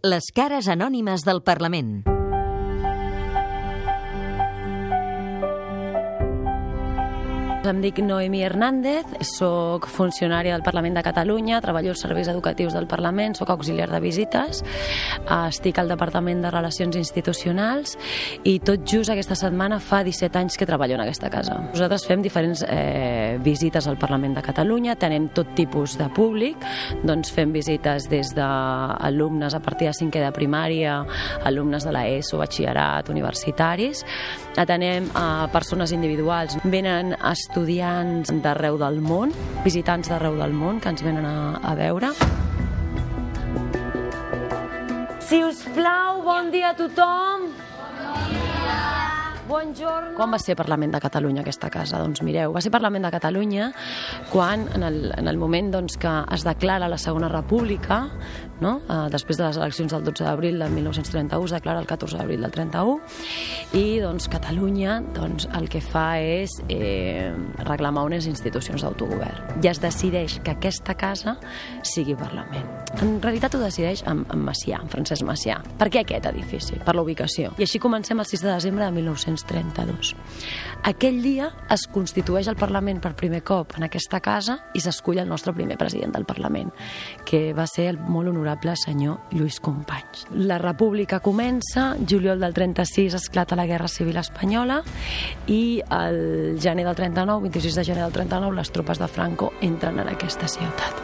Les cares anònimes del Parlament. Em dic Noemí Hernández, soc funcionària del Parlament de Catalunya, treballo als serveis educatius del Parlament, soc auxiliar de visites, estic al Departament de Relacions Institucionals i tot just aquesta setmana fa 17 anys que treballo en aquesta casa. Nosaltres fem diferents visites al Parlament de Catalunya, tenem tot tipus de públic, doncs fem visites des d'alumnes a partir de 5è de primària, alumnes de l'ESO, batxillerat, universitaris, atenem a persones individuals, venen estudiants d'arreu del món, visitants d'arreu del món que ens venen a veure. Si us plau, bon dia a tothom! Buongiorno. Quan va ser Parlament de Catalunya aquesta casa? Doncs mireu, va ser Parlament de Catalunya quan, en el moment doncs, que es declara la Segona República, no? Després de les eleccions del 12 d'abril del 1931, es declara el 14 d'abril del 31, i doncs, Catalunya doncs, el que fa és reclamar unes institucions d'autogovern. I es decideix que aquesta casa sigui Parlament. En realitat ho decideix en Macià, en Francesc Macià. Per què aquest edifici? Per la ubicació. I així comencem el 6 de desembre de 1932. Aquell dia es constitueix el Parlament per primer cop en aquesta casa i s'escull el nostre primer president del Parlament, que va ser el molt honorable senyor Lluís Companys. La República comença, juliol del 36 esclata la Guerra Civil Espanyola i el gener del 39, 26 de gener del 39, les tropes de Franco entren en aquesta ciutat.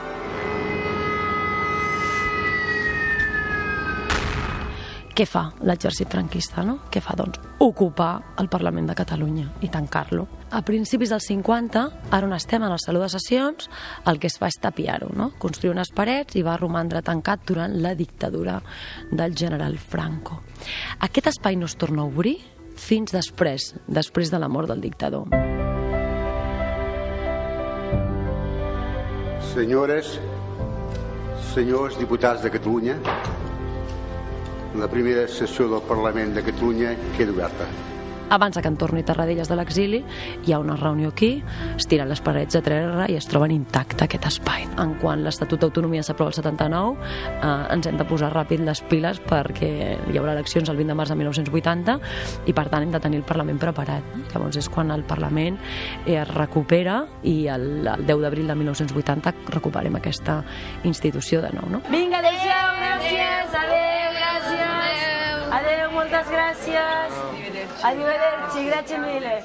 Què fa l'exèrcit franquista, no? Què fa, doncs? Ocupar el Parlament de Catalunya i tancar-lo. A principis dels 50, ara on estem, en el Saló de Sessions, el que es fa és tapiar-ho, no? Construir unes parets i va romandre tancat durant la dictadura del general Franco. Aquest espai no es torna a obrir fins després de la mort del dictador. Senyores, senyors diputats de Catalunya, la primera sessió del Parlament de Catalunya queda oberta. Abans que en torni Tarradellas de l'exili, hi ha una reunió aquí, es tiren les parets a terra i es troben intacte aquest espai. En quan l'Estatut d'Autonomia s'aprova el 79, ens hem de posar ràpid les piles perquè hi haurà eleccions el 20 de març de 1980 i per tant hem de tenir el Parlament preparat. Llavors és quan el Parlament es recupera i el 10 d'abril de 1980 recuperem aquesta institució de nou. No? Vinga, adéu-siau, gràcies, adéu, gràcies. Adéu, moltes gràcies. Arrivederci, grazie mille.